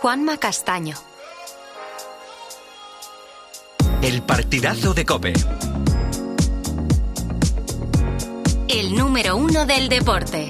Juanma Castaño. El partidazo de COPE. El número 1 del deporte.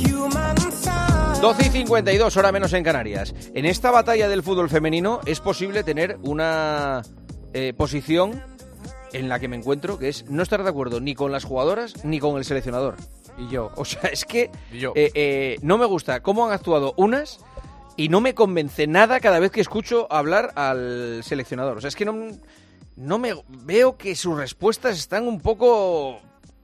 12:52, hora menos en Canarias. En esta batalla del fútbol femenino es posible tener una posición en la que me encuentro, que es no estar de acuerdo ni con las jugadoras ni con el seleccionador. Y yo, o sea, es que no me gusta cómo han actuado unas y no me convence nada cada vez que escucho hablar al seleccionador. O sea, es que no me veo que sus respuestas están un poco...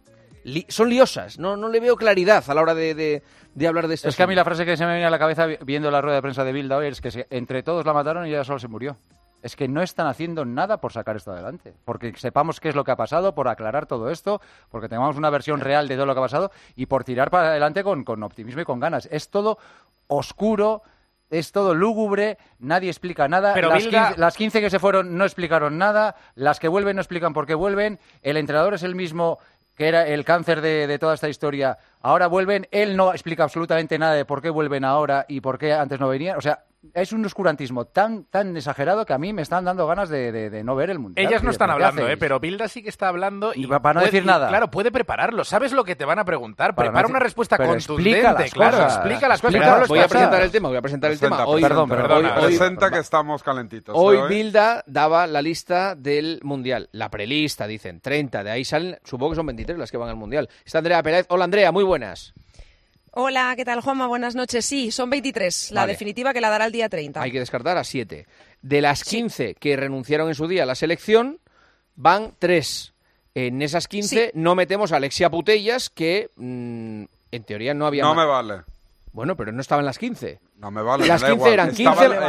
son liosas, no le veo claridad a la hora de hablar de esto. Es que a mí la frase que se me viene a la cabeza viendo la rueda de prensa de Bilda hoy es que entre todos la mataron y ella solo se murió. Es que no están haciendo nada por sacar esto adelante, porque sepamos qué es lo que ha pasado, por aclarar todo esto, porque tengamos una versión real de todo lo que ha pasado y por tirar para adelante con optimismo y con ganas. Es todo oscuro, es todo lúgubre, nadie explica nada. Pero las 15 que se fueron no explicaron nada, las que vuelven no explican por qué vuelven, el entrenador es el mismo que era el cáncer de toda esta historia. Ahora vuelven, él no explica absolutamente nada de por qué vuelven ahora y por qué antes no venían. O sea, es un oscurantismo tan exagerado que a mí me están dando ganas de no ver el Mundial. Ellas no están hablando, pero Bilda sí que está hablando y para no decir nada. Claro, puede prepararlo. ¿Sabes lo que te van a preguntar? Prepara una respuesta contundente. Explica las cosas. Voy a presentar el tema. Hoy, presenta que estamos calentitos. Hoy Bilda daba la lista del Mundial. La prelista, dicen, 30. De ahí salen, supongo que son 23 las que van al Mundial. Está Andrea Pérez. Hola, Andrea, muy buenas. Hola, ¿qué tal, Juanma? Buenas noches. Sí, son 23, la definitiva que la dará el día 30. Hay que descartar a 7. De las 15 que renunciaron en su día a la selección, van 3. En esas 15 no metemos a Alexia Putellas, que en teoría no había... No me vale. Bueno, pero no estaba en las 15. No me vale. Las 15 eran 15.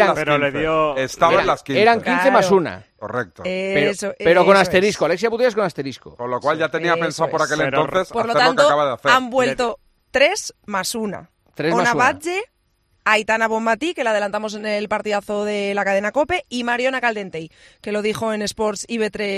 Estaban las 15. Eran 15 más una. Correcto. Pero con asterisco. Alexia Putellas con asterisco. Con lo cual ya tenía pensado por aquel entonces por lo hacer tanto, lo que acaba de hacer. Han vuelto 3 más 1. Ona Batlle, Aitana Bonmatí, que la adelantamos en el partidazo de la cadena COPE, y Mariona Caldentey, que lo dijo en Sports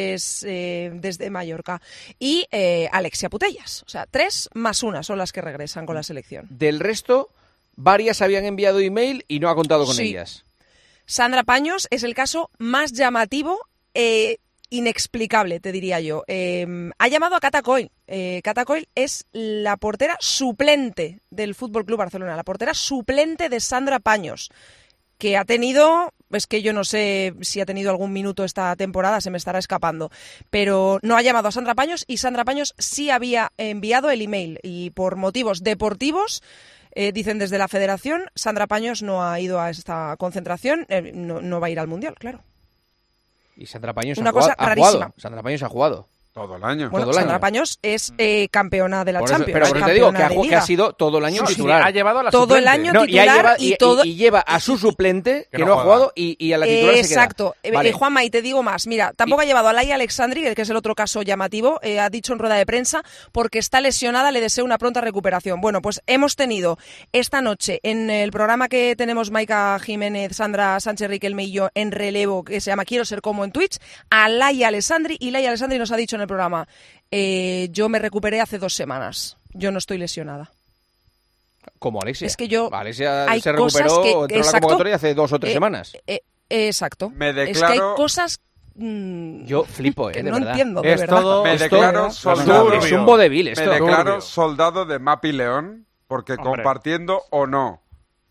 IB3 desde Mallorca, y Alexia Putellas. O sea, 3 más 1 son las que regresan con la selección. Del resto, varias habían enviado email y no ha contado con ellas. Sandra Paños es el caso más llamativo, inexplicable, te diría yo. Ha llamado a Cata Coll. Cata Coll es la portera suplente del Fútbol Club Barcelona, la portera suplente de Sandra Paños, que ha tenido, es que yo no sé si ha tenido algún minuto esta temporada, se me estará escapando, pero no ha llamado a Sandra Paños y Sandra Paños sí había enviado el email y por motivos deportivos, dicen desde la Federación, Sandra Paños no ha ido a esta concentración, no va a ir al Mundial, claro. Y Sandra Paños ha jugado. Sandra Paños ha jugado. Todo el año. Bueno, Sandra Paños es campeona de la Champions. Pero por eso te digo que ha sido todo el año titular. Ha llevado a la todo suplente. El año titular y lleva a su suplente que no ha jugado y a la titular se queda. Exacto. Vale. Juanma, y te digo más. Mira, tampoco ha llevado a Laia Alexandri, que es el otro caso llamativo. Ha dicho en rueda de prensa, porque está lesionada, le deseo una pronta recuperación. Bueno, pues hemos tenido esta noche en el programa que tenemos Maika Jiménez, Sandra Sánchez Riquelme y yo en relevo, que se llama Quiero ser como en Twitch, a Laia Alexandri, y Laia Alexandri nos ha dicho en el programa: yo me recuperé hace 2 semanas. Yo no estoy lesionada. Como Alexia. Es que yo... Alexia se recuperó, entró en la convocatoria hace 2 o 3 semanas. Exacto. Me declaro... Es que hay cosas... yo flipo, que de no verdad. entiendo, de verdad. Todo, me declaro soldado. Es un vodevil esto. Me declaro soldado de Mapi León, porque compartiendo o no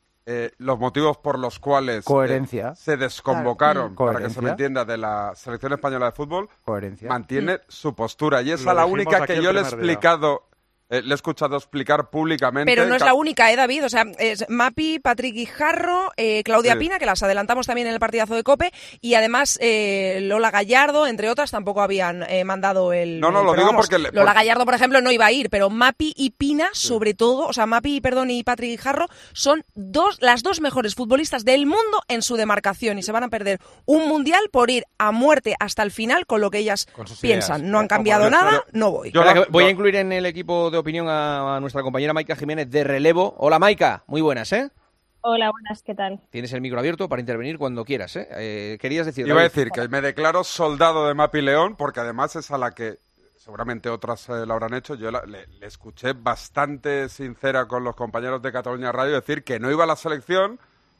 los motivos por los cuales se desconvocaron, para que se me entienda, de la selección española de fútbol, mantiene su postura. Y esa es la única que yo le he explicado... le he escuchado explicar públicamente... Pero no es la única, David? O sea, es Mapi, Patrick Guijarro, Claudia Pina, que las adelantamos también en el partidazo de COPE, y además Lola Gallardo, entre otras, tampoco habían mandado el... No, lo digo porque... Lola Gallardo, por ejemplo, no iba a ir, pero Mapi y Pina, sobre todo, o sea, Mapi, y Patrick Guijarro, son las 2 mejores futbolistas del mundo en su demarcación, y se van a perder un Mundial por ir a muerte hasta el final con lo que ellas piensan. No han cambiado nada, no voy. Voy a incluir en el equipo de opinión a nuestra compañera Maika Jiménez de relevo. Hola, Maika, muy buenas, ¿eh? Hola, buenas, ¿qué tal? Tienes el micro abierto para intervenir cuando quieras, ¿eh? Querías decir... Iba a decir que me declaro soldado de Mapi León, porque además es a la que seguramente otras lo habrán hecho. Yo le escuché bastante sincera con los compañeros de Cataluña Radio decir que no iba a la selección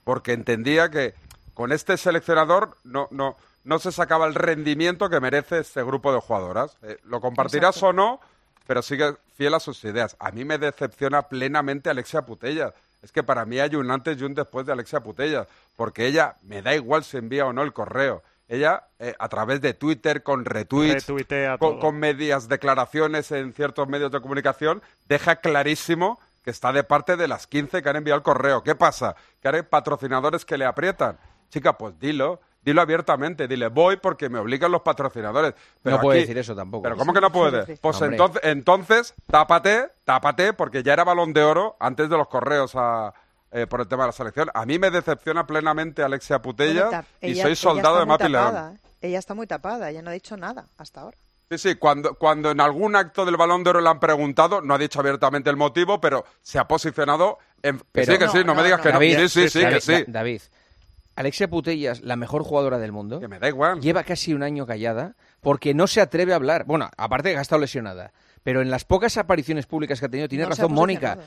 porque entendía que con este seleccionador no se sacaba el rendimiento que merece este grupo de jugadoras. Lo compartirás Exacto. O no, pero sigue fiel a sus ideas. A mí me decepciona plenamente Alexia Putellas. Es que para mí hay un antes y un después de Alexia Putellas, porque ella, me da igual si envía o no el correo, ella a través de Twitter, con retweets, con medias declaraciones en ciertos medios de comunicación, deja clarísimo que está de parte de las 15 que han enviado el correo. ¿Qué pasa? ¿Que hay patrocinadores que le aprietan? Chica, pues dilo abiertamente, dile, voy porque me obligan los patrocinadores. Pero no puede decir eso tampoco. ¿Pero cómo que no puede? Pues entonces, tápate, porque ya era Balón de Oro antes de los correos por el tema de la selección. A mí me decepciona plenamente Alexia Putellas y soy soldado de Mapi León. Ella está muy tapada, ella no ha dicho nada hasta ahora. Sí, cuando en algún acto del Balón de Oro le han preguntado, no ha dicho abiertamente el motivo, pero se ha posicionado en... no me digas que David, no. Sí, que sí. David, Alexia Putellas, la mejor jugadora del mundo, que me da igual. Lleva casi un año callada porque no se atreve a hablar. Bueno, aparte de que ha estado lesionada, pero en las pocas apariciones públicas que ha tenido, tiene razón Mónica,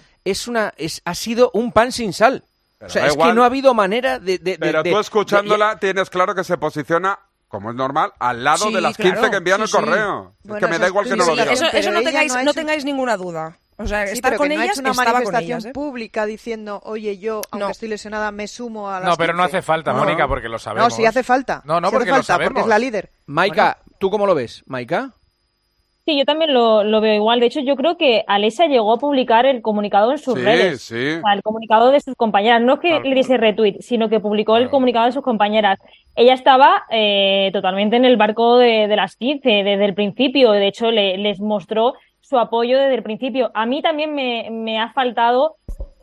ha sido un pan sin sal. Pero o sea, es igual. Que no ha habido manera de... Pero tú escuchándola tienes claro que se posiciona, como es normal, al lado de las 15 que envían el correo. Bueno, es que me da igual que no lo digas. Eso no tengáis ninguna duda. O sea, estar con ellas, una manifestación pública diciendo, oye, yo, aunque estoy lesionada, me sumo a las... No, pero no hace falta, Mónica, porque lo sabemos. No, sí hace falta. No, porque lo sabemos. Porque es la líder. Maika, ¿tú cómo lo ves? ¿Maika? Sí, yo también lo veo igual. De hecho, yo creo que Alexia llegó a publicar el comunicado en sus redes. Sí. O sea, el comunicado de sus compañeras. No es que le diese retweet, sino que publicó el comunicado de sus compañeras. Ella estaba totalmente en el barco de las 15 desde el principio. De hecho, les mostró su apoyo desde el principio. A mí también me ha faltado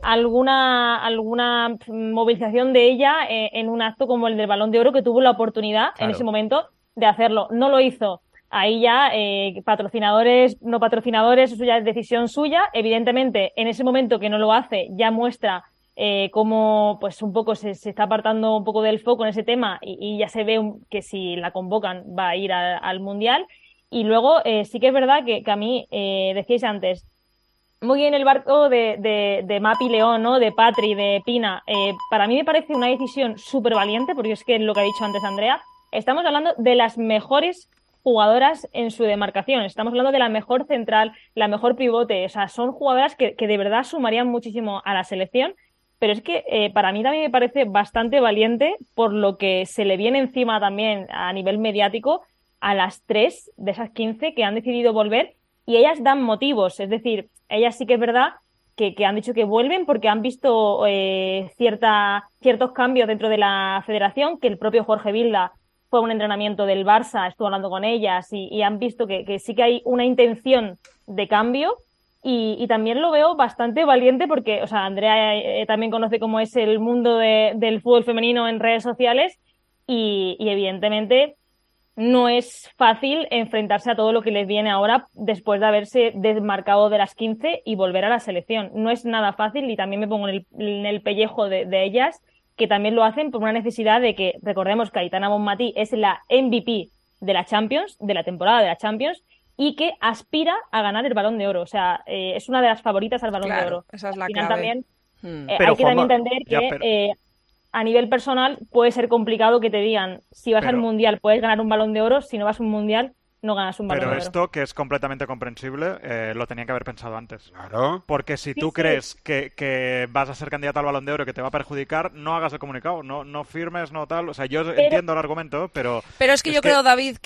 alguna movilización de ella en un acto como el del Balón de Oro, que tuvo la oportunidad en ese momento de hacerlo. No lo hizo. Ahí ya, patrocinadores, no patrocinadores, eso ya es decisión suya. Evidentemente, en ese momento que no lo hace, ya muestra cómo pues un poco se está apartando un poco del foco en ese tema y ya se ve que si la convocan va a ir al Mundial. Y luego sí que es verdad que a mí, decíais antes, muy bien el barco de Mapi León, ¿no? De Patri, de Pina. Para mí me parece una decisión súper valiente, porque es que lo que ha dicho antes Andrea, estamos hablando de las mejores jugadoras en su demarcación. Estamos hablando de la mejor central, la mejor pivote. O sea, son jugadoras que de verdad sumarían muchísimo a la selección. Pero es que para mí también me parece bastante valiente por lo que se le viene encima también a nivel mediático a las 3 de esas 15 que han decidido volver, y ellas dan motivos. Es decir, ellas sí que es verdad que han dicho que vuelven porque han visto ciertos cambios dentro de la federación, que el propio Jorge Vilda fue a un entrenamiento del Barça, estuvo hablando con ellas y han visto que sí que hay una intención de cambio, y también lo veo bastante valiente porque, o sea, Andrea también conoce cómo es el mundo del fútbol femenino en redes sociales y evidentemente no es fácil enfrentarse a todo lo que les viene ahora después de haberse desmarcado de las 15 y volver a la selección. No es nada fácil, y también me pongo en el pellejo de ellas, que también lo hacen por una necesidad de que, recordemos que Aitana Bonmatí es la MVP de la Champions, de la temporada de la Champions, y que aspira a ganar el Balón de Oro. O sea, es una de las favoritas al Balón de Oro. Esa es la clave. También, hay que también entender que a nivel personal puede ser complicado que te digan, si vas al Mundial puedes ganar un Balón de Oro, si no vas a un Mundial no ganas un Balón de Oro. Pero esto, que es completamente comprensible, lo tenían que haber pensado antes. Claro. Porque si tú crees que vas a ser candidata al Balón de Oro, que te va a perjudicar, no hagas el comunicado, no firmes, no tal. O sea, yo entiendo el argumento, pero... Pero es que yo creo, David,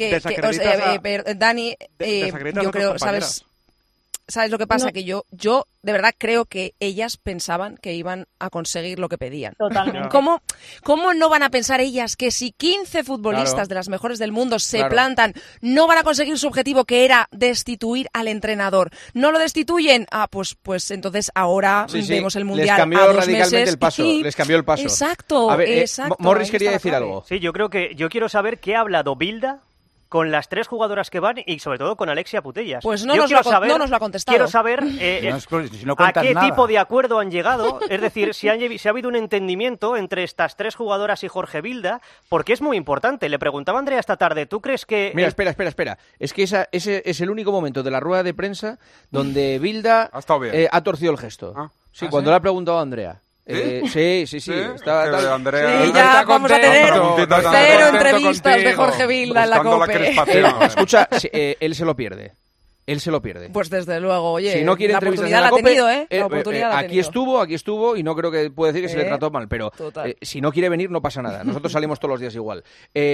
Dani, yo creo, ¿sabes lo que pasa? No. Que yo de verdad creo que ellas pensaban que iban a conseguir lo que pedían. Totalmente. ¿Cómo no van a pensar ellas que si 15 futbolistas de las mejores del mundo se plantan, no van a conseguir su objetivo, que era destituir al entrenador? ¿No lo destituyen? Pues entonces ahora vemos el Mundial. Les cambió radicalmente el paso. Les cambió el paso. Exacto. A ver, exacto. Morris quería decir algo. Sí, yo quiero saber qué ha hablado Vilda con las 3 jugadoras que van y sobre todo con Alexia Putellas. Pues no nos lo ha contestado. Quiero saber a qué tipo de acuerdo han llegado, es decir, si ha habido un entendimiento entre estas 3 jugadoras y Jorge Vilda, porque es muy importante. Le preguntaba a Andrea esta tarde, ¿tú crees que...? Mira, espera. Es que ese es el único momento de la rueda de prensa donde Vilda ha torcido el gesto. Cuando le ha preguntado a Andrea. Sí. Está, Andrea, sí, ya vamos a tener 0 entrevistas de Jorge Vilda en la COPE. Escucha, él se lo pierde. Pues desde luego, oye, si no quiere la entrevistas oportunidad en la COPE, la ha tenido, La oportunidad la ha tenido. Aquí estuvo y no creo que pueda decir que se le trató mal, pero si no quiere venir no pasa nada. Nosotros salimos todos los días igual.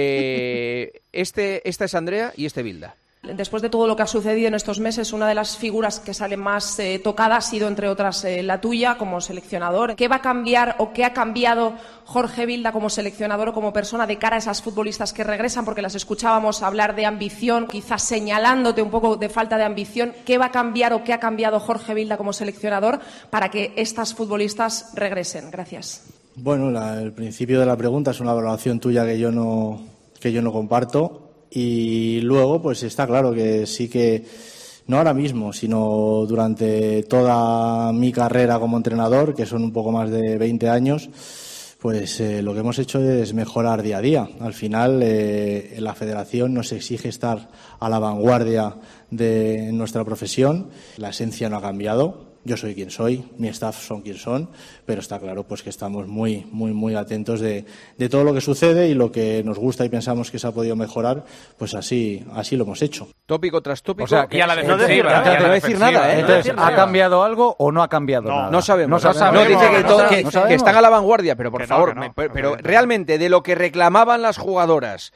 Esta es Andrea y Vilda. Después de todo lo que ha sucedido en estos meses, una de las figuras que sale más tocada ha sido, entre otras, la tuya como seleccionador. ¿Qué va a cambiar o qué ha cambiado Jorge Vilda como seleccionador o como persona de cara a esas futbolistas que regresan? Porque las escuchábamos hablar de ambición, quizás señalándote un poco de falta de ambición. ¿Qué va a cambiar o qué ha cambiado Jorge Vilda como seleccionador para que estas futbolistas regresen? Gracias. Bueno, el principio de la pregunta es una valoración tuya que yo no comparto. Y luego, pues está claro que sí que, no ahora mismo, sino durante toda mi carrera como entrenador, que son un poco más de 20 años, pues lo que hemos hecho es mejorar día a día. Al final, la federación nos exige estar a la vanguardia de nuestra profesión. La esencia no ha cambiado. Yo soy quien soy, mi staff son quien son, pero está claro pues que estamos muy atentos de todo lo que sucede y lo que nos gusta y pensamos que se ha podido mejorar, pues así lo hemos hecho. Tópico tras tópico. O sea, que y a la no decir nada, ¿eh? Entonces, ¿ha cambiado algo o no ha cambiado nada? No sabemos. No, dice que están a la vanguardia, pero por favor, pero realmente de lo que reclamaban las jugadoras,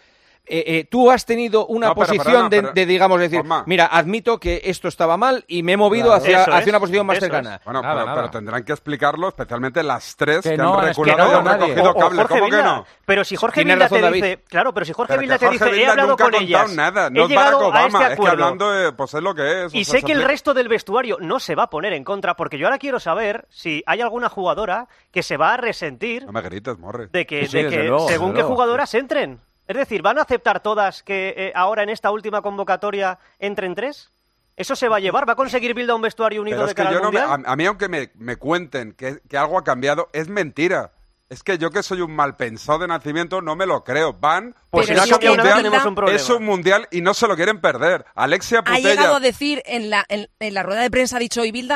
tú has tenido una posición de digamos, decir, Juanma, mira, admito que esto estaba mal y me he movido hacia una posición más cercana. Bueno, pero tendrán que explicarlo, especialmente las tres que han reculado y han recogido cable. ¿Cómo que no? Pero si Jorge Vilda te dice, claro, pero si Jorge Vilda te dice, he hablado con ellas, nada, no es Barack Obama, es que hablando, pues es lo que es. Y sé que el resto del vestuario no se va a poner en contra, porque yo ahora quiero saber si hay alguna jugadora que se va a resentir. No me grites, Morre. De que según qué jugadoras entren. Es decir, ¿van a aceptar todas que ahora en esta última convocatoria entren 3? ¿Eso se va a llevar? ¿Va a conseguir Vilda un vestuario unido de cara al Mundial? A mí, aunque me cuenten que algo ha cambiado, es mentira. Es que yo, que soy un mal pensado de nacimiento, no me lo creo. Van, pues si no ha cambiado nada, tenemos un problema. Es un mundial y no se lo quieren perder. Alexia Putellas ha llegado a decir en la rueda de prensa, ha dicho hoy Vilda,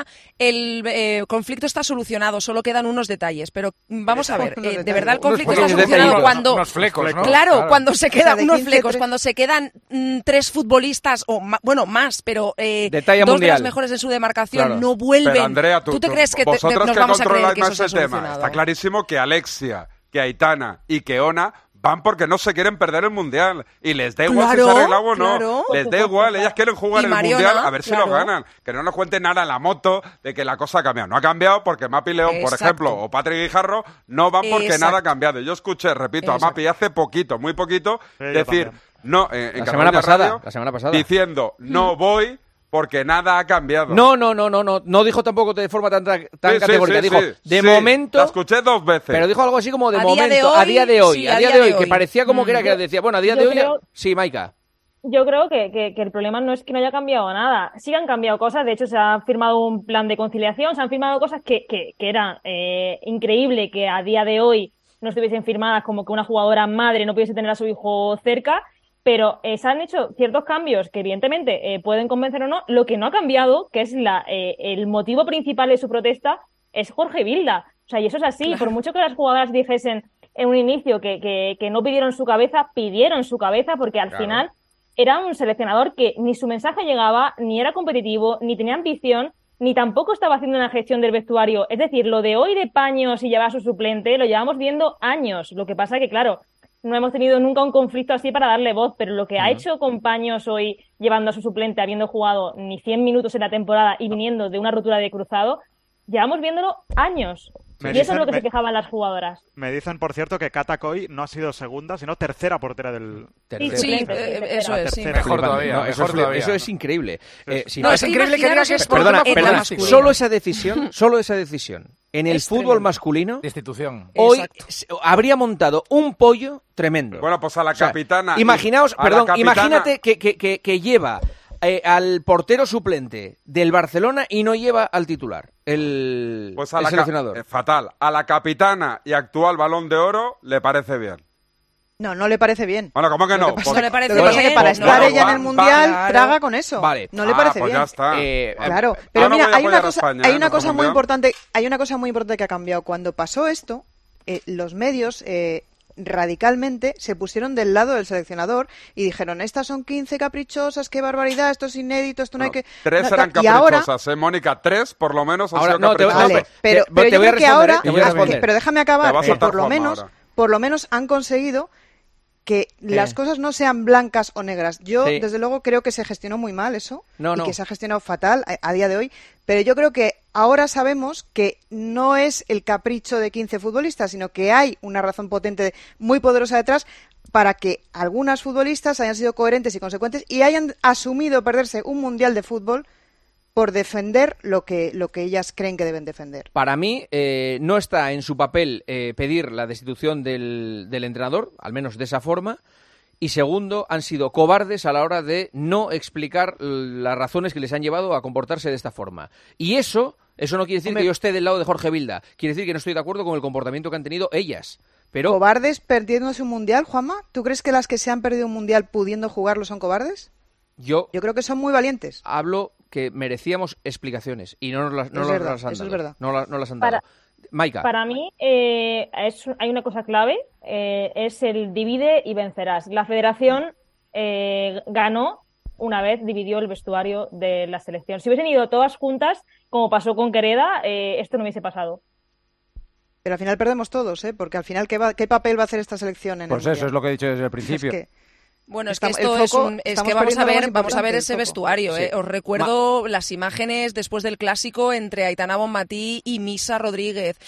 el conflicto está solucionado, solo quedan unos detalles. Pero vamos a ver, de verdad el conflicto está solucionado cuando... Unos flecos, ¿no? Claro, cuando se quedan unos flecos, cuando se quedan 3 futbolistas, o más, pero 2 de las mejores en su demarcación no vuelven. Pero Andrea, ¿Tú te crees que nos vamos a creer que eso se ha solucionado? Está clarísimo que Alexia, que Aitana y que Ona van porque no se quieren perder el Mundial. Y les da igual si se ha arreglado o no. Les da igual, ellas quieren jugar el Mundial a ver si lo ganan. Que no nos cuenten nada en la moto de que la cosa ha cambiado. No ha cambiado porque Mapi León, por ejemplo, o Patrick Guijarro no van porque nada ha cambiado. Yo escuché, repito, a Mapi hace poquito, muy poquito, decir, no, en la semana pasada, diciendo, no voy porque nada ha cambiado. No dijo tampoco de forma tan categórica. Dijo, de momento... La escuché 2 veces. Pero dijo algo así como de momento, a día de hoy, que parecía como que era que decía, bueno, a día de hoy... Sí, Maika. Yo creo que el problema no es que no haya cambiado nada. Sí que han cambiado cosas. De hecho, se ha firmado un plan de conciliación, se han firmado cosas que eran increíble que a día de hoy no estuviesen firmadas, como que una jugadora madre no pudiese tener a su hijo cerca. Pero se han hecho ciertos cambios que evidentemente pueden convencer o no. Lo que no ha cambiado, que es el motivo principal de su protesta, es Jorge Vilda. O sea, y eso es así. Claro. Por mucho que las jugadoras dijesen en un inicio que no pidieron su cabeza porque al final era un seleccionador que ni su mensaje llegaba, ni era competitivo, ni tenía ambición, ni tampoco estaba haciendo una gestión del vestuario. Es decir, lo de hoy de Paños y llevar a su suplente lo llevamos viendo años. Lo que pasa que, claro, no hemos tenido nunca un conflicto así para darle voz, pero lo que ha hecho con Paños hoy, llevando a su suplente, habiendo jugado ni 100 minutos en la temporada y viniendo de una rotura de cruzado, llevamos viéndolo años. Y eso es lo que se quejaban las jugadoras. Me dicen, por cierto, que Cata Coll no ha sido segunda, sino tercera portera del... Sí, eso es. Mejor todavía. Eso es increíble. Es increíble que digas que es perdona, solo esa decisión en el fútbol masculino de institución hoy habría montado un pollo tremendo. Bueno, pues a la capitana... Imagínate que lleva al portero suplente del Barcelona y no lleva al titular, el seleccionador. Fatal. A la capitana y actual Balón de Oro le parece bien. No le parece bien. Bueno, ¿cómo que no? No le parece bien. Que para estar ella en el Mundial, traga con eso. Vale. No le parece pues bien. Ya está. Claro, pero mira, hay una cosa muy importante. Hay una cosa muy importante que ha cambiado. Cuando pasó esto, los medios radicalmente se pusieron del lado del seleccionador y dijeron, estas son 15 caprichosas, qué barbaridad, esto es inédito, esto no hay que... 3 eran caprichosas, Mónica, 3 por lo menos han sido caprichosas. Vale, pero yo creo que ahora... Pero déjame acabar, por lo menos han conseguido que las cosas no sean blancas o negras. Yo, desde luego, creo que se gestionó muy mal eso y que se ha gestionado fatal a día de hoy, pero yo creo que ahora sabemos que no es el capricho de 15 futbolistas, sino que hay una razón potente, muy poderosa detrás para que algunas futbolistas hayan sido coherentes y consecuentes y hayan asumido perderse un mundial de fútbol por defender lo que ellas creen que deben defender. Para mí, no está en su papel pedir la destitución del entrenador, al menos de esa forma, y segundo, han sido cobardes a la hora de no explicar las razones que les han llevado a comportarse de esta forma. Y eso no quiere decir que yo esté del lado de Jorge Vilda, quiere decir que no estoy de acuerdo con el comportamiento que han tenido ellas. Pero... ¿Cobardes perdiéndose un mundial, Juanma? ¿Tú crees que las que se han perdido un mundial pudiendo jugarlo son cobardes? Yo creo que son muy valientes. Hablo que merecíamos explicaciones y no las han dado. Eso es verdad. No las han dado. Maika. Para mí hay una cosa clave, es el divide y vencerás. La federación ganó una vez, dividió el vestuario de la selección. Si hubiesen ido todas juntas, como pasó con Quereda, esto no hubiese pasado. Pero al final perdemos todos, porque al final, ¿qué papel va a hacer esta selección en el Pues eso es lo que he dicho desde el principio. Bueno, es que vamos a ver ese vestuario. Os recuerdo las imágenes después del clásico entre Aitana Bonmatí y Misa Rodríguez.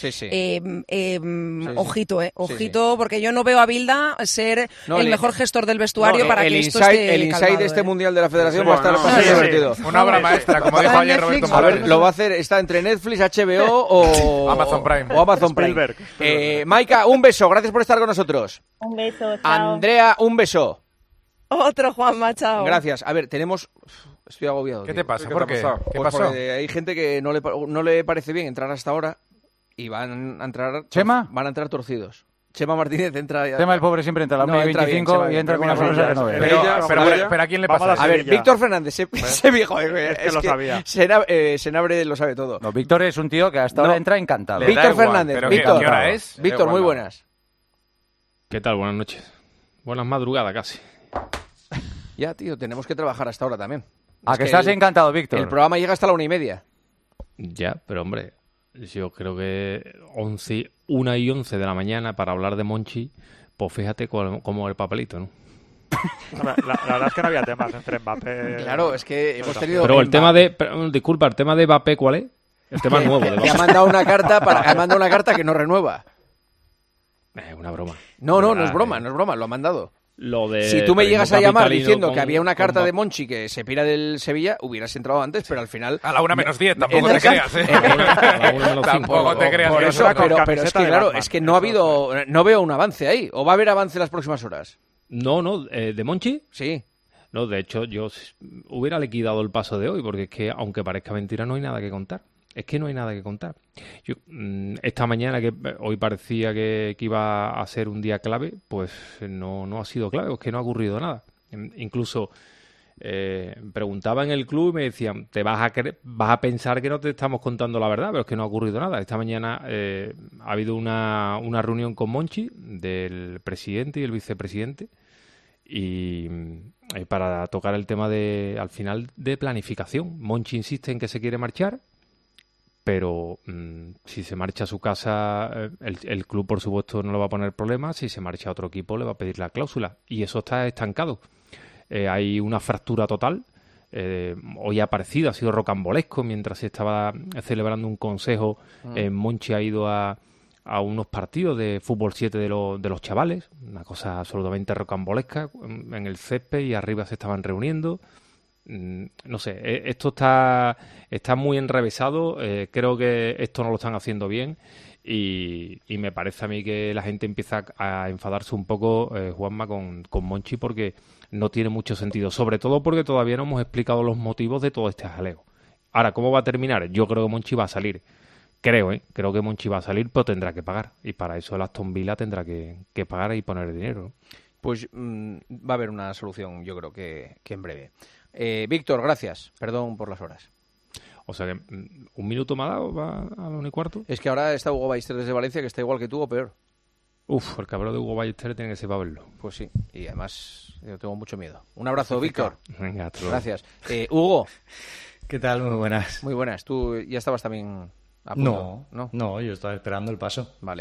Ojito, porque yo no veo a Vilda ser el mejor gestor del vestuario para que esto esté el inside de este mundial de la Federación va a estar bastante divertido. Una obra maestra, como dijo ayer Roberto Morales. A ver, lo va a hacer, está entre Netflix, HBO o Amazon Prime. O Amazon Prime. Maika, un beso, gracias por estar con nosotros. Un beso, chao. Andrea, un beso. Otro Juanma, chao. Gracias. A ver, tenemos... Estoy agobiado. ¿Qué te pasa? ¿Por qué? ¿Qué pasó? Hay gente que no le parece bien entrar hasta ahora y van a entrar... ¿Chema? Van a entrar torcidos. Chema Martínez entra... Chema el pobre siempre entra a las 9:25 y entra con una sorpresa que no ve. Pero ¿a quién le pasa? A ver, Víctor Fernández, ese viejo... Es que lo sabía. Senabre lo sabe todo. No, Víctor es un tío que hasta ahora entra encantado. Víctor Fernández. Víctor, ¿qué hora es? Víctor, muy buenas. ¿Qué tal? Buenas noches. Buenas madrugadas casi. Ya, tío, tenemos que trabajar hasta ahora también. Que estás encantado, Víctor. El programa llega hasta la 1:30. Ya, pero hombre, yo creo que 1:11 de la mañana para hablar de Monchi, pues fíjate cómo el papelito, ¿no? La verdad es que no había temas entre Mbappé... Claro, es que hemos tenido... Pero el tema de... Disculpa, ¿el tema de Mbappé cuál es? El tema nuevo de Mbappé. Que ha mandado una carta que no renueva. Es una broma. No es broma, lo ha mandado. Si tú me llegas a llamar diciendo que había una carta de Monchi que se pira del Sevilla, hubieras entrado antes, pero al final... A la 1:10, tampoco te creas, ¿eh? Tampoco te creas. Por eso, pero es que claro, es que no veo un avance ahí. ¿O va a haber avance en las próximas horas? No, ¿de Monchi? Sí. No, de hecho, yo hubiera liquidado el paso de hoy, porque es que, aunque parezca mentira, no hay nada que contar. Es que no hay nada que contar. Yo, esta mañana, que hoy parecía que iba a ser un día clave, pues no ha sido clave, es que no ha ocurrido nada. Incluso preguntaba en el club y me decían, vas a pensar que no te estamos contando la verdad, pero es que no ha ocurrido nada. Esta mañana ha habido una reunión con Monchi, del presidente y el vicepresidente, y para tocar el tema al final de planificación. Monchi insiste en que se quiere marchar, pero si se marcha a su casa, el club, por supuesto, no le va a poner problemas. Si se marcha a otro equipo, le va a pedir la cláusula. Y eso está estancado. Hay una fractura total. Hoy ha aparecido, ha sido rocambolesco. Mientras se estaba celebrando un consejo, Monchi ha ido a unos partidos de fútbol 7 de los chavales. Una cosa absolutamente rocambolesca en el césped, y arriba se estaban reuniendo. No sé, esto está muy enrevesado. Creo que esto no lo están haciendo bien, y me parece a mí que la gente empieza a enfadarse un poco, Juanma, con Monchi, porque no tiene mucho sentido, sobre todo porque todavía no hemos explicado los motivos de todo este jaleo. Ahora, ¿cómo va a terminar? Yo creo que Monchi va a salir. Creo que Monchi va a salir, pero tendrá que pagar, y para eso el Aston Villa tendrá que pagar y poner dinero, ¿no? Pues va a haber una solución, yo creo que en breve. Víctor, gracias. Perdón por las horas. O sea que un minuto me ha dado a la 1:15. Es que ahora está Hugo Ballester desde Valencia, que está igual que tú o peor. El cabrón de Hugo Ballester tiene que ser para verlo. Pues sí, y además yo tengo mucho miedo. Un abrazo, Víctor. Venga, gracias. Hugo. ¿Qué tal? Muy buenas. Muy buenas. ¿Tú ya estabas también a punto? No, yo estaba esperando el paso. Vale.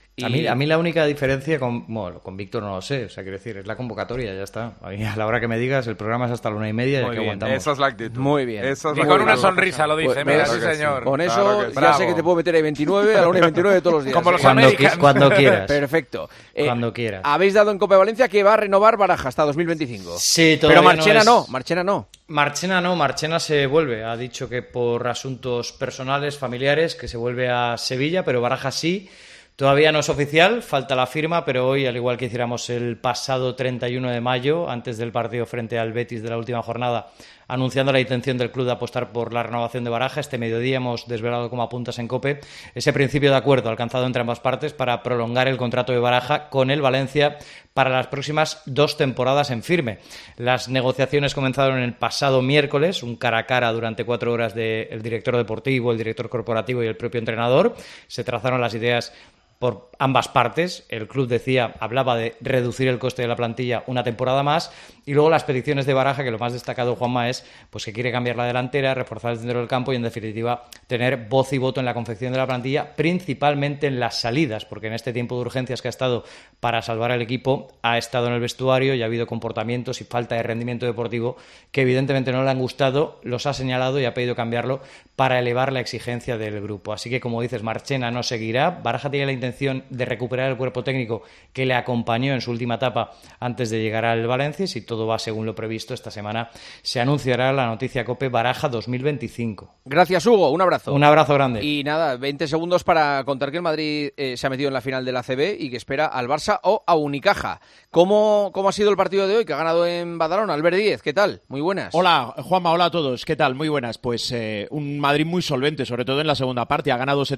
A mí la única diferencia con Víctor no lo sé, o sea, quiero decir, es la convocatoria, ya está. A mí, a la hora que me digas, el programa es hasta la 1:30 y que aguantamos. Esa es la actitud. Muy bien. Y con una sonrisa lo dice, mira, sí señor. Con eso ya sé que te puedo meter ahí 29 a la 1:29 todos los días. Como los americanos. Cuando quieras. Perfecto. Cuando quieras. Habéis dado en Copa de Valencia que va a renovar Baraja hasta 2025. Sí, todavía pero Marchena no. Marchena se vuelve. Ha dicho que por asuntos personales, familiares, que se vuelve a Sevilla, pero Baraja sí. Todavía no es oficial, falta la firma, pero hoy, al igual que hiciéramos el pasado 31 de mayo, antes del partido frente al Betis de la última jornada, anunciando la intención del club de apostar por la renovación de Baraja, este mediodía hemos desvelado como apuntas en COPE ese principio de acuerdo alcanzado entre ambas partes para prolongar el contrato de Baraja con el Valencia para las próximas 2 temporadas en firme. Las negociaciones comenzaron el pasado miércoles, un cara a cara durante 4 horas del director deportivo, el director corporativo y el propio entrenador. Se trazaron las ideas por ambas partes. El club hablaba de reducir el coste de la plantilla una temporada más, y luego las peticiones de Baraja, que lo más destacado, Juanma, es pues que quiere cambiar la delantera, reforzar el centro del campo y, en definitiva, tener voz y voto en la confección de la plantilla, principalmente en las salidas, porque en este tiempo de urgencias que ha estado para salvar al equipo, ha estado en el vestuario y ha habido comportamientos y falta de rendimiento deportivo que evidentemente no le han gustado, los ha señalado y ha pedido cambiarlo para elevar la exigencia del grupo. Así que, como dices, Marchena no seguirá. Baraja tiene la intención de recuperar el cuerpo técnico que le acompañó en su última etapa antes de llegar al Valencia, y si todo va según lo previsto, esta semana se anunciará la noticia COPE Baraja 2025. Gracias, Hugo, un abrazo. Un abrazo grande. Y nada, 20 segundos para contar que el Madrid se ha metido en la final de la ACB y que espera al Barça o a Unicaja. ¿Cómo ha sido el partido de hoy, que ha ganado en Badalona? Albert Díez, ¿qué tal? Muy buenas. Hola, Juanma, hola a todos, ¿qué tal? Muy buenas. Pues un Madrid muy solvente, sobre todo en la segunda parte. Ha ganado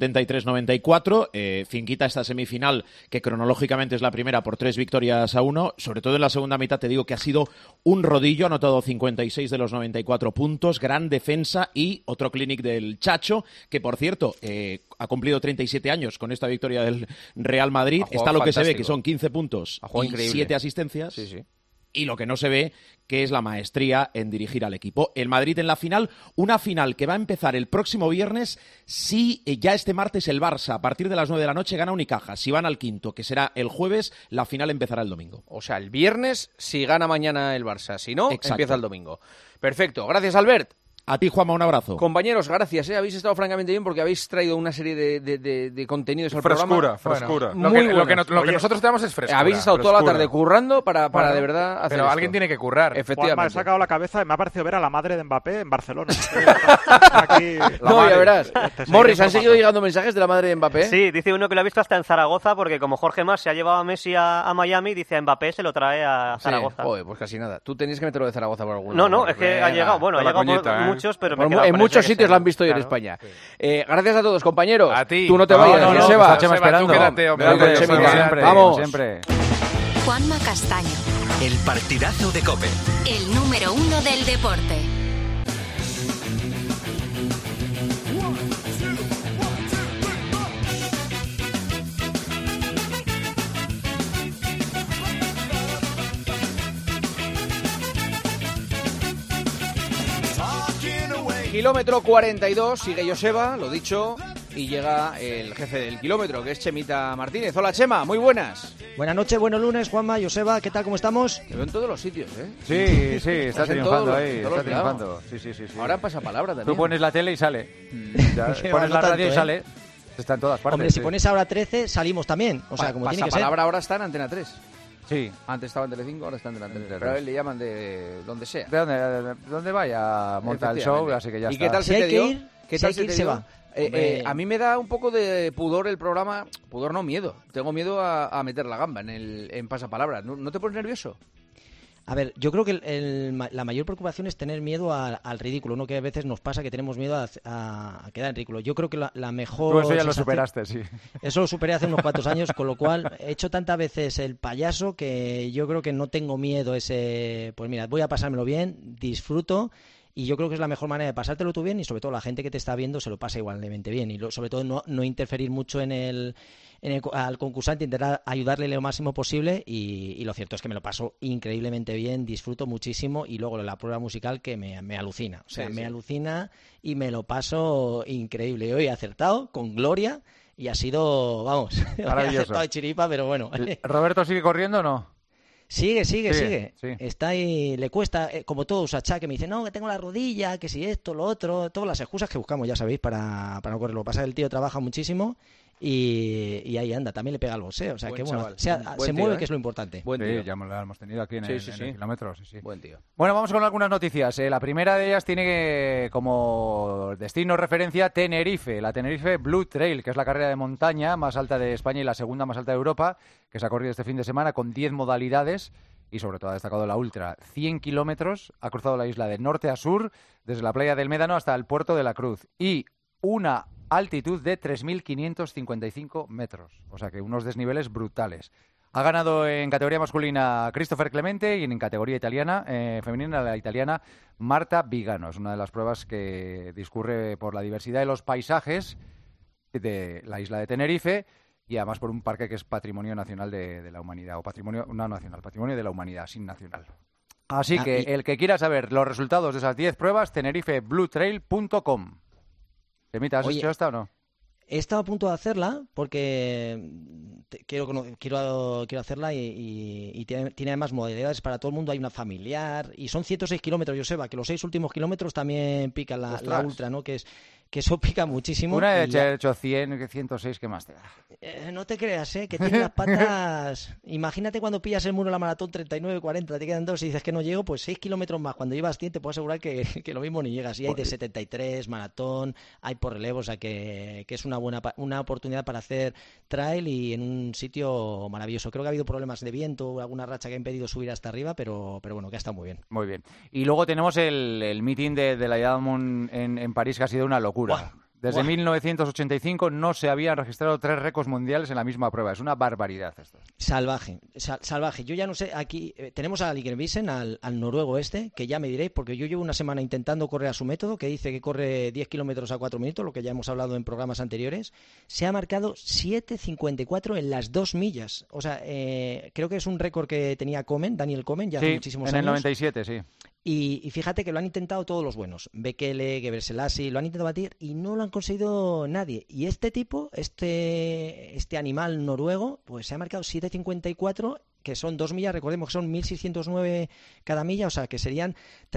73-94, finquita esta semifinal, que cronológicamente es la primera, por 3-1. Sobre todo en la segunda mitad, te digo que ha sido un rodillo, ha anotado 56 de los 94 puntos, gran defensa y otro clínic del Chacho, que por cierto ha cumplido 37 años con esta victoria del Real Madrid. Está lo que se ve, que son 15 puntos y 7 asistencias. Sí. Y lo que no se ve, que es la maestría en dirigir al equipo. El Madrid en la final, una final que va a empezar el próximo viernes si ya este martes el Barça, a partir de las 9 de la noche, gana Unicaja. Si van al quinto, que será el jueves, la final empezará el domingo. O sea, el viernes si gana mañana el Barça. Si no, exacto, empieza el domingo. Perfecto. Gracias, Albert. A ti, Juanma, un abrazo. Compañeros, gracias. Habéis estado francamente bien porque habéis traído una serie de contenidos al programa. Frescura. Lo que nosotros tenemos es frescura. Habéis estado toda la tarde currando para de verdad hacer Pero esto. alguien tiene que currar. Efectivamente. Juanma, he sacado la cabeza y me ha parecido ver a la madre de Mbappé en Barcelona. Aquí, ya verás. Morris, ¿han seguido llegando mensajes de la madre de Mbappé? Sí, dice uno que lo ha visto hasta en Zaragoza, porque como Jorge Mas se ha llevado a Messi a Miami, dice a Mbappé se lo trae a Zaragoza. Joder, pues casi nada. Tú tenías que meterlo de Zaragoza por algún lado. No, es que ha llegado. Bueno, ha llegado por muchos, pero me queda en muchos sitios lo han visto hoy en España. Sí. Gracias a todos, compañeros. A ti. Tú no te vayas, Joseba. Tú quédate, hombre. Siempre. Vamos. Juanma Castaño. El partidazo de COPE. El número 1 del deporte. Kilómetro 42, sigue Joseba, lo dicho, y llega el jefe del kilómetro, que es Chemita Martínez. Hola, Chema, muy buenas. Buenas noches, buenos lunes, Juanma, Joseba, ¿qué tal, cómo estamos? Te veo en todos los sitios, ¿eh? Sí, está triunfando ahí, está triunfando. Sí. Ahora pasa palabra también. Tú pones la tele y sale. Pones la radio y sale. Está en todas partes. Hombre, si pones ahora 13, salimos también, o sea, como tiene que ser. Pasapalabra ahora está en Antena 3. Sí. Antes estaba en Telecinco, ahora está en Antena 3. Pero a él le llaman de donde sea. De donde vaya, monta el show, así que ya está. ¿Y qué tal se te dio? ¿Qué tal se va? A mí me da un poco de pudor el programa. Pudor no, miedo. Tengo miedo a meter la gamba en pasapalabra. ¿No te pones nervioso? A ver, yo creo que la mayor preocupación es tener miedo al ridículo, ¿no? Que a veces nos pasa que tenemos miedo a quedar en ridículo. Yo creo que la mejor... Tú eso ya lo superaste, sí. Eso lo superé hace unos cuantos años, con lo cual he hecho tantas veces el payaso que yo creo que no tengo miedo ese... Pues mira, voy a pasármelo bien, disfruto... Y yo creo que es la mejor manera de pasártelo tú bien y sobre todo la gente que te está viendo se lo pasa igualmente bien. Y sobre todo no interferir mucho al concursante, intentar ayudarle lo máximo posible y lo cierto es que me lo paso increíblemente bien, disfruto muchísimo y luego la prueba musical que me alucina. O sea, me alucina y me lo paso increíble. Hoy he acertado con gloria y ha sido, vamos, he acertado de chiripa, pero bueno. ¿Roberto sigue corriendo o no? Sigue. Sí. Está ahí, le cuesta, como todo Usachá, que me dice, no, que tengo la rodilla, que si esto, lo otro, todas las excusas que buscamos, ya sabéis, para no correr. Lo que pasa es que el tío trabaja muchísimo y ahí anda, también le pega al boxeo. O sea, que bueno, se mueve, que es lo importante. Buen tío. Ya lo hemos tenido aquí en el kilómetro. Sí. Buen tío. Bueno, vamos con algunas noticias. La primera de ellas tiene como destino referencia Tenerife, la Tenerife Blue Trail, que es la carrera de montaña más alta de España y la segunda más alta de Europa, que se ha corrido este fin de semana con 10 modalidades y sobre todo ha destacado la ultra. 100 kilómetros, ha cruzado la isla de norte a sur, desde la playa del Médano hasta el puerto de la Cruz y una altitud de 3.555 metros, o sea que unos desniveles brutales. Ha ganado en categoría masculina Christopher Clemente y en categoría italiana, femenina, la italiana Marta Vigano. Es una de las pruebas que discurre por la diversidad de los paisajes de la isla de Tenerife y además por un parque que es Patrimonio Nacional de la Humanidad, o Patrimonio no nacional, Patrimonio de la Humanidad, sin nacional. Así que el que quiera saber los resultados de esas 10 pruebas, tenerifebluetrail.com. ¿Temita, has hecho esta o no? He estado a punto de hacerla porque quiero hacerla y tiene además modalidades para todo el mundo. Hay una familiar y son 106 kilómetros, Joseba, que los 6 últimos kilómetros también pica la ultra, ¿no? Que eso pica muchísimo. Una de hecho 100, 106, ¿qué más te da? No te creas, que tiene las patas... Imagínate cuando pillas el muro de la maratón 39-40, te quedan 2 y dices que no llego, pues 6 kilómetros más. Cuando llevas 100 te puedo asegurar que lo mismo ni llegas. Y hay de 73, maratón, hay por relevo, o sea que es una oportunidad para hacer trail y en un sitio maravilloso. Creo que ha habido problemas de viento, alguna racha que ha impedido subir hasta arriba, pero bueno, que ha estado muy bien. Muy bien. Y luego tenemos el meeting de la Diamond en París, que ha sido una locura. Desde 1985 no se habían registrado 3 récords mundiales en la misma prueba. Es una barbaridad esto. Salvaje. Yo ya no sé, aquí tenemos a Ligervisen, al noruego que ya me diréis, porque yo llevo una semana intentando correr a su método, que dice que corre 10 kilómetros a 4 minutos, lo que ya hemos hablado en programas anteriores. Se ha marcado 7.54 en las 2 millas. O sea, creo que es un récord que tenía Daniel Komen, ya hace muchísimos años. En el 97, sí. Y fíjate que lo han intentado todos los buenos. Bekele, Gebrselassie, lo han intentado batir y no lo han conseguido nadie. Y este tipo, este animal noruego, pues se ha marcado 7.54, que son 2 millas, recordemos que son 1.609 cada milla, o sea que serían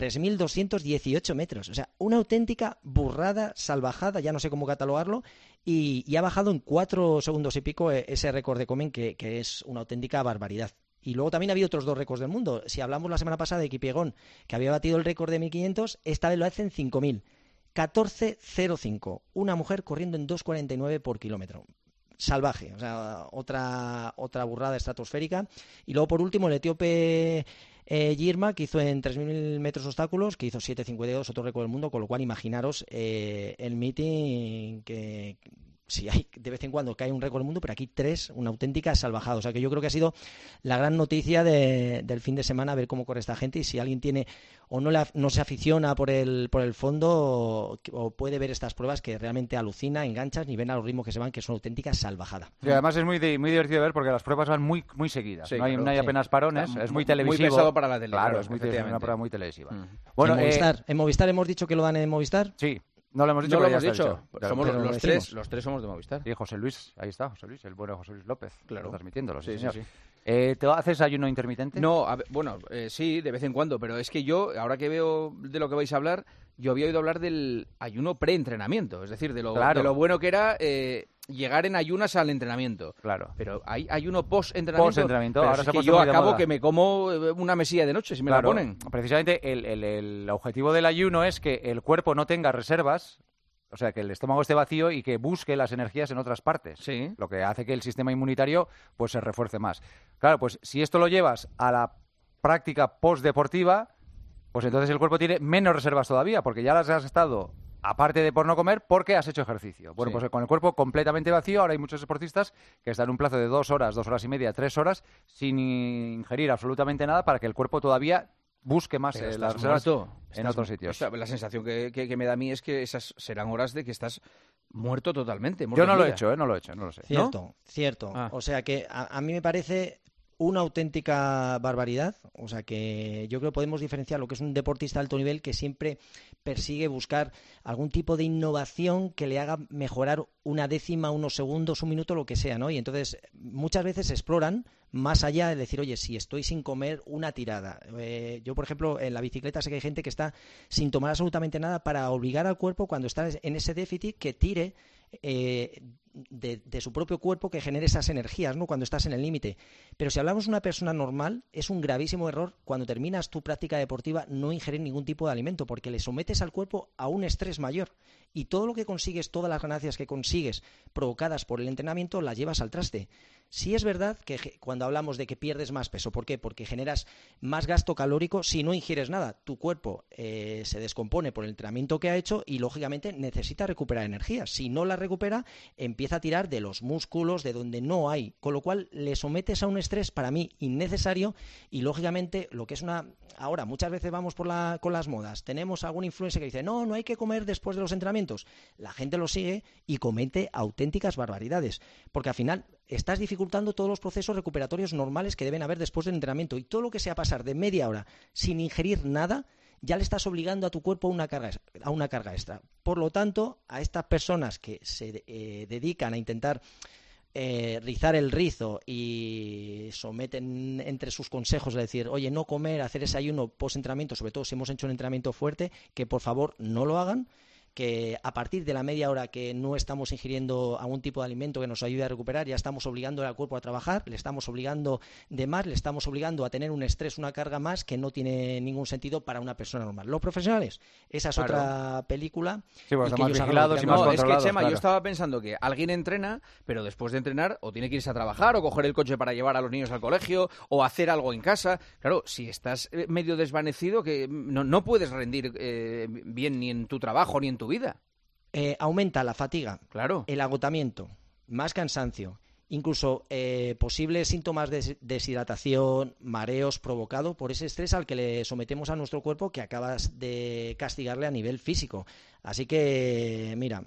3.218 metros. O sea, una auténtica burrada, salvajada, ya no sé cómo catalogarlo, y ha bajado en 4 segundos y pico ese récord de Komen, que es una auténtica barbaridad. Y luego también ha habido otros 2 récords del mundo. Si hablamos la semana pasada de Kipiegon, que había batido el récord de 1.500, esta vez lo hace en 5.000. 14.05. Una mujer corriendo en 2.49 por kilómetro. Salvaje. O sea, otra burrada estratosférica. Y luego, por último, el etíope Girma, que hizo en 3.000 metros obstáculos, que hizo 7.52, otro récord del mundo, con lo cual imaginaros el meeting que... Sí, hay de vez en cuando que hay un récord del mundo, pero aquí 3, una auténtica salvajada. O sea que yo creo que ha sido la gran noticia del fin de semana, ver cómo corre esta gente y si alguien tiene o no se aficiona por el fondo o puede ver estas pruebas que realmente alucina, enganchas y ven a los ritmos que se van, que es una auténtica salvajada. Y además es muy divertido ver porque las pruebas van muy seguidas. Sí, no hay apenas parones, es muy televisivo. Muy pesado para la tele. Claro, es una prueba muy televisiva. Bueno, en Movistar hemos dicho que lo dan en Movistar. Sí. No lo hemos dicho, no lo hemos dicho. Somos los tres somos de Movistar. Y José Luis, ahí está, José Luis, el bueno José Luis López, claro, transmitiéndolo. Sí. ¿Te haces ayuno intermitente? No, sí, de vez en cuando, pero es que yo, ahora que veo de lo que vais a hablar, yo había oído hablar del ayuno preentrenamiento, es decir, de lo bueno que era llegar en ayunas al entrenamiento. Claro. Pero hay ayuno post-entrenamiento. Post-entrenamiento. Ahora es que yo acabo que me como una mesilla de noche, si me la ponen. Precisamente el objetivo del ayuno es que el cuerpo no tenga reservas, o sea, que el estómago esté vacío y que busque las energías en otras partes. Sí. Lo que hace que el sistema inmunitario pues se refuerce más. Claro, pues si esto lo llevas a la práctica postdeportiva, pues entonces el cuerpo tiene menos reservas todavía, porque ya las has gastado, aparte de por no comer, porque has hecho ejercicio. Bueno, pues con el cuerpo completamente vacío, ahora hay muchos deportistas que están en un plazo de 2 horas, 2 horas y media, 3 horas, sin ingerir absolutamente nada para que el cuerpo todavía busque más las reservas en otros sitios. La sensación que me da a mí es que esas serán horas de que estás muerto totalmente. Yo no lo he hecho, no lo sé. Cierto. O sea que a mí me parece una auténtica barbaridad. O sea que yo creo que podemos diferenciar lo que es un deportista de alto nivel que siempre persigue buscar algún tipo de innovación que le haga mejorar una décima, unos segundos, un minuto, lo que sea, ¿no? Y entonces muchas veces exploran más allá de decir, oye, si estoy sin comer una tirada. Yo, por ejemplo, en la bicicleta sé que hay gente que está sin tomar absolutamente nada para obligar al cuerpo, cuando está en ese déficit, que tire de su propio cuerpo, que genere esas energías, ¿no? Cuando estás en el límite. Pero si hablamos de una persona normal, es un gravísimo error cuando terminas tu práctica deportiva no ingerir ningún tipo de alimento, porque le sometes al cuerpo a un estrés mayor. Y todo lo que consigues, todas las ganancias que consigues provocadas por el entrenamiento, las llevas al traste. Sí es verdad que cuando hablamos de que pierdes más peso, ¿por qué? Porque generas más gasto calórico si no ingieres nada. Tu cuerpo se descompone por el entrenamiento que ha hecho y, lógicamente, necesita recuperar energía. Si no la recupera, empieza a tirar de los músculos, de donde no hay. Con lo cual, le sometes a un estrés, para mí, innecesario y, lógicamente, lo que es una... Ahora, muchas veces vamos con las modas. Tenemos algún influencer que dice, no hay que comer después de los entrenamientos. La gente lo sigue y comete auténticas barbaridades. Porque, al final, estás dificultando todos los procesos recuperatorios normales que deben haber después del entrenamiento, y todo lo que sea pasar de media hora sin ingerir nada, ya le estás obligando a tu cuerpo a una carga extra. Por lo tanto, a estas personas que se dedican a intentar rizar el rizo y someten entre sus consejos de decir, oye, no comer, hacer ese ayuno post-entrenamiento, sobre todo si hemos hecho un entrenamiento fuerte, que por favor no lo hagan, que a partir de la media hora que no estamos ingiriendo algún tipo de alimento que nos ayude a recuperar, ya estamos obligando al cuerpo a trabajar, le estamos obligando de más, le estamos obligando a tener un estrés, una carga más que no tiene ningún sentido para una persona normal. Los profesionales, esa es otra película. Sí, pues estamos vigilados y más controlados. Es que, Chema, yo estaba pensando que alguien entrena, pero después de entrenar o tiene que irse a trabajar o coger el coche para llevar a los niños al colegio o hacer algo en casa. Claro, si estás medio desvanecido, que no puedes rendir bien ni en tu trabajo ni en tu vida. Aumenta la fatiga, claro, el agotamiento, más cansancio, incluso posibles síntomas de deshidratación, mareos provocado por ese estrés al que le sometemos a nuestro cuerpo, que acabas de castigarle a nivel físico. Así que, mira,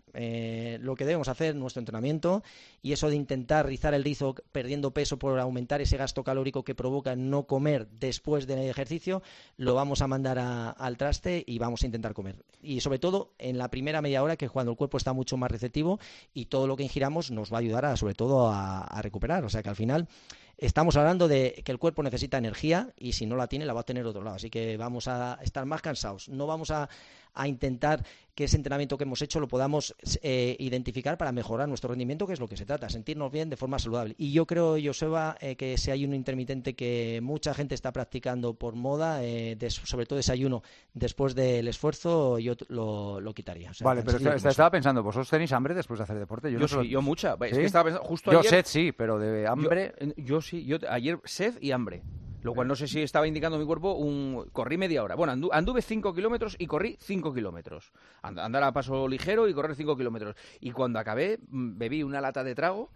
lo que debemos hacer, nuestro entrenamiento, y eso de intentar rizar el rizo perdiendo peso por aumentar ese gasto calórico que provoca no comer después del ejercicio, lo vamos a mandar al traste y vamos a intentar comer. Y sobre todo en la primera media hora, que es cuando el cuerpo está mucho más receptivo y todo lo que ingiramos nos va a ayudar sobre todo a recuperar. O sea que al final estamos hablando de que el cuerpo necesita energía y si no la tiene, la va a tener otro lado. Así que vamos a estar más cansados. No vamos a intentar que ese entrenamiento que hemos hecho lo podamos identificar para mejorar nuestro rendimiento, que es lo que se trata, sentirnos bien de forma saludable. Y yo creo, Joseba, que ese ayuno intermitente que mucha gente está practicando por moda, sobre todo ese ayuno después del esfuerzo, yo lo quitaría. O sea, vale, pero estaba pensando, ¿vosotros tenéis hambre después de hacer deporte? Yo mucha. ¿Sí? Es que estaba pensando, justo yo ayer, sed sí, pero de hambre... Yo sí, ayer sed y hambre. Lo cual no sé si estaba indicando mi cuerpo, corrí media hora. Bueno, anduve 5 kilómetros y corrí 5 kilómetros. Andar a paso ligero y correr 5 kilómetros. Y cuando acabé, bebí una lata de trago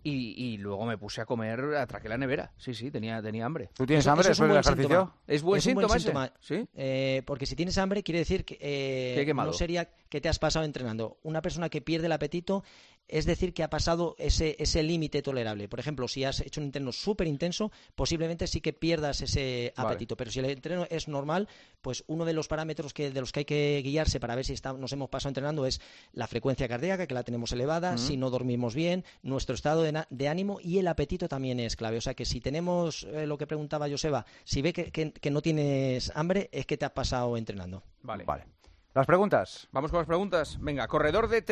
y luego me puse a comer, atraqué la nevera. Sí, tenía hambre. ¿Tú tienes hambre después del ejercicio? Es buen síntoma. ¿Sí? Porque si tienes hambre quiere decir que no sería que te has pasado entrenando. Una persona que pierde el apetito es decir que ha pasado ese límite tolerable. Por ejemplo, si has hecho un entreno súper intenso, posiblemente sí que pierdas ese apetito. Pero si el entreno es normal, pues uno de los parámetros de los que hay que guiarse para ver si nos hemos pasado entrenando es la frecuencia cardíaca, que la tenemos elevada, si no dormimos bien, nuestro estado de ánimo, y el apetito también es clave. O sea que si tenemos lo que preguntaba Joseba, si ve que no tienes hambre, es que te has pasado entrenando. Vale. ¿Las preguntas? Vamos con las preguntas. Venga, corredor de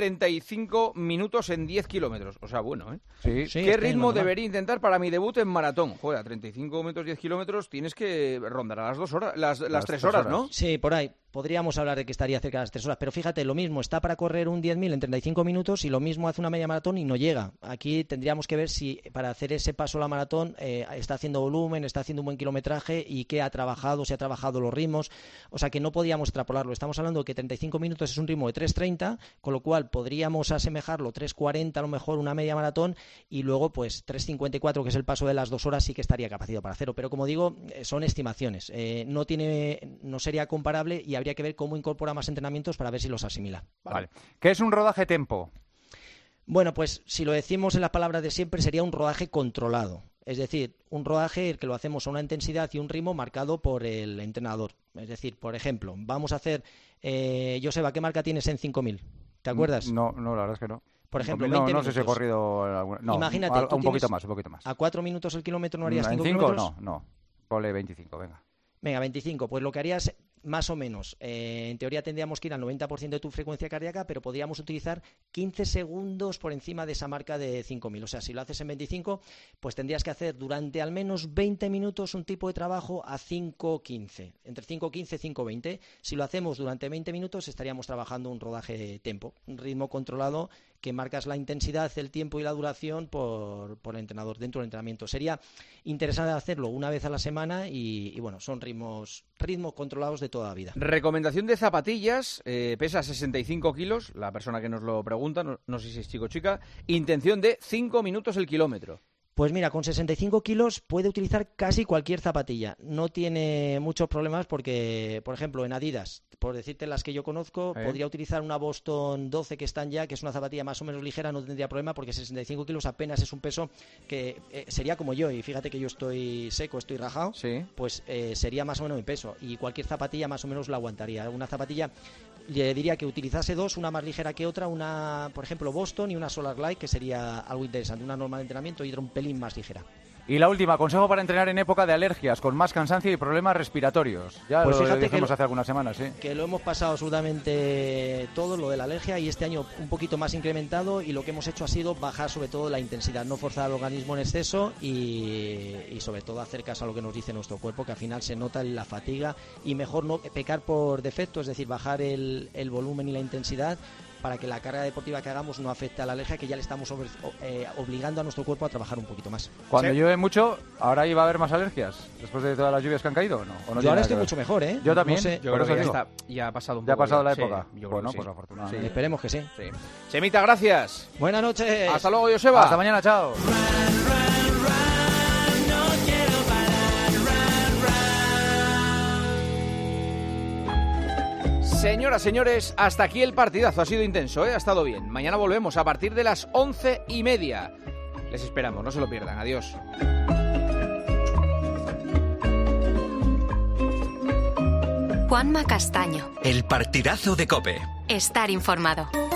35 minutos en 10 kilómetros. O sea, bueno, ¿eh? Sí. ¿Qué ritmo debería intentar para mi debut en maratón? Joder, a 35 minutos, 10 kilómetros tienes que rondar a las 2 horas, las 3 horas, ¿no? Sí, por ahí. podríamos hablar de que estaría cerca de las 3 horas, pero fíjate, lo mismo, está para correr un 10.000 en 35 minutos y lo mismo hace una media maratón y no llega. Aquí tendríamos que ver si para hacer ese paso a la maratón está haciendo volumen, está haciendo un buen kilometraje y qué ha trabajado, si ha trabajado los ritmos, o sea que no podíamos extrapolarlo. Estamos hablando de que 35 minutos es un ritmo de 3.30, con lo cual podríamos asemejarlo 3.40 a lo mejor una media maratón y luego pues 3.54, que es el paso de las 2 horas, sí que estaría capacitado para hacerlo, pero como digo, son estimaciones, no sería comparable y habría que ver cómo incorpora más entrenamientos para ver si los asimila. Vale. ¿Qué es un rodaje tempo? Bueno, pues si lo decimos en las palabras de siempre, sería un rodaje controlado. Es decir, un rodaje que lo hacemos a una intensidad y un ritmo marcado por el entrenador. Es decir, por ejemplo, vamos a hacer... Joseba, ¿qué marca tienes en 5.000? ¿Te acuerdas? No, la verdad es que no. Por ejemplo, 20 minutos. No sé si he corrido... No, imagínate, un poquito más. ¿A 4 minutos el kilómetro no harías 5 kilómetros? No. Ponle 25, venga. Venga, 25. Pues lo que harías... Más o menos, en teoría tendríamos que ir al 90% de tu frecuencia cardíaca, pero podríamos utilizar 15 segundos por encima de esa marca de 5.000. O sea, si lo haces en 25, pues tendrías que hacer durante al menos 20 minutos un tipo de trabajo a 5.15. Entre 5.15 y 5.20. Si lo hacemos durante 20 minutos, estaríamos trabajando un rodaje tempo, un ritmo controlado que marcas la intensidad, el tiempo y la duración por el entrenador dentro del entrenamiento. Sería interesante hacerlo una vez a la semana y bueno, son ritmos controlados de toda la vida. Recomendación de zapatillas, pesa 65 kilos, la persona que nos lo pregunta, no sé si es chico o chica, intención de 5 minutos el kilómetro. Pues mira, con 65 kilos puede utilizar casi cualquier zapatilla. No tiene muchos problemas porque, por ejemplo, en Adidas, por decirte las que yo conozco, podría utilizar una Boston 12 que están ya, que es una zapatilla más o menos ligera, no tendría problema porque 65 kilos apenas es un peso que sería como yo. Y fíjate que yo estoy seco, estoy rajado, pues sería más o menos mi peso. Y cualquier zapatilla más o menos la aguantaría. Una zapatilla, le diría que utilizase dos, una más ligera que otra, una, por ejemplo, Boston y una Solar Glide, que sería algo interesante, una normal de entrenamiento y otra un pelín más ligera. Y la última, consejo para entrenar en época de alergias, con más cansancio y problemas respiratorios. Ya pues lo dijimos hace algunas semanas, ¿sí? Que lo hemos pasado absolutamente todo, lo de la alergia, y este año un poquito más incrementado, y lo que hemos hecho ha sido bajar sobre todo la intensidad, no forzar al organismo en exceso y sobre todo hacer caso a lo que nos dice nuestro cuerpo, que al final se nota la fatiga, y mejor no pecar por defecto, es decir, bajar el volumen y la intensidad para que la carga deportiva que hagamos no afecte a la alergia, que ya le estamos obligando a nuestro cuerpo a trabajar un poquito más. Cuando llueve mucho, ¿ahora iba a haber más alergias? ¿Después de todas las lluvias que han caído o no? ¿O no yo ahora estoy mucho mejor, ¿eh? Yo también. No sé, yo creo que ya ha pasado un poco. ¿Ya ha pasado la época? Sí, bueno, pues afortunadamente. Sí. Esperemos que sí. Chemita, gracias. Buenas noches. Hasta luego, Joseba. Hasta mañana, chao. Señoras, señores, hasta aquí el partidazo. Ha sido intenso, ha estado bien. Mañana volvemos a partir de las 11:30. Les esperamos, no se lo pierdan. Adiós. Juanma Castaño. El partidazo de COPE. Estar informado.